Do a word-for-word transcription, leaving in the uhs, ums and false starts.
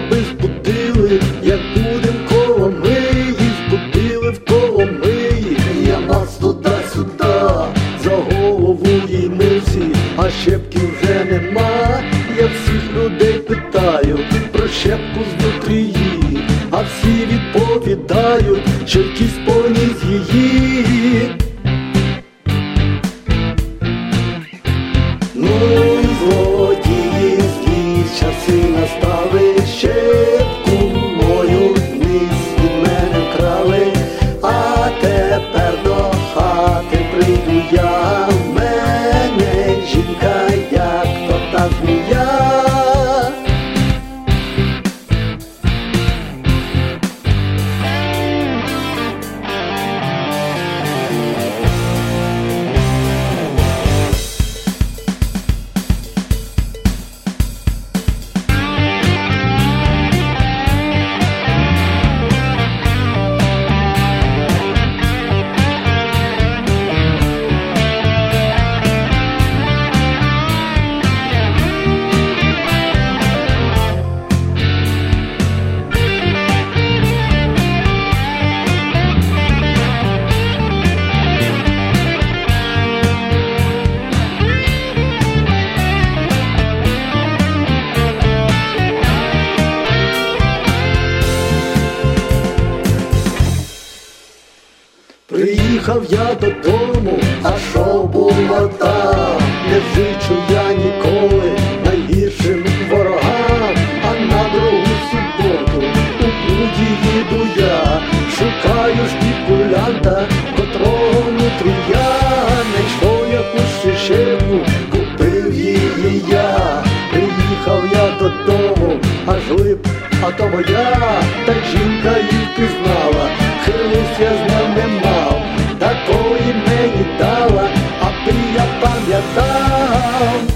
баби збудили, як будем коло Коломиї, збудили в Коломиї. Я нас туди-сюди, за голову їй мисі, а щепки вже нема. Я всіх людей питаю про щепку знутрії, а всі відповідають, що якийсь поніс її. Ну і злодійські часи настали, щепку мою вниз від мене вкрали, а тепер до хати прийду я, в мене жінка, як то та змія. Приїхав я додому, а що було там? Не зичу я ніколи найгіршим ворогам, а на другу суботу у буді їду я, шукаю шпікулянта, котрого внутрі я, знайшов якусь щепку, купив її я. Приїхав я додому, аж лип, а то моя, та жінка її впізнала, хились я з ним не мав, такої мені дала, аби я пам'ятав.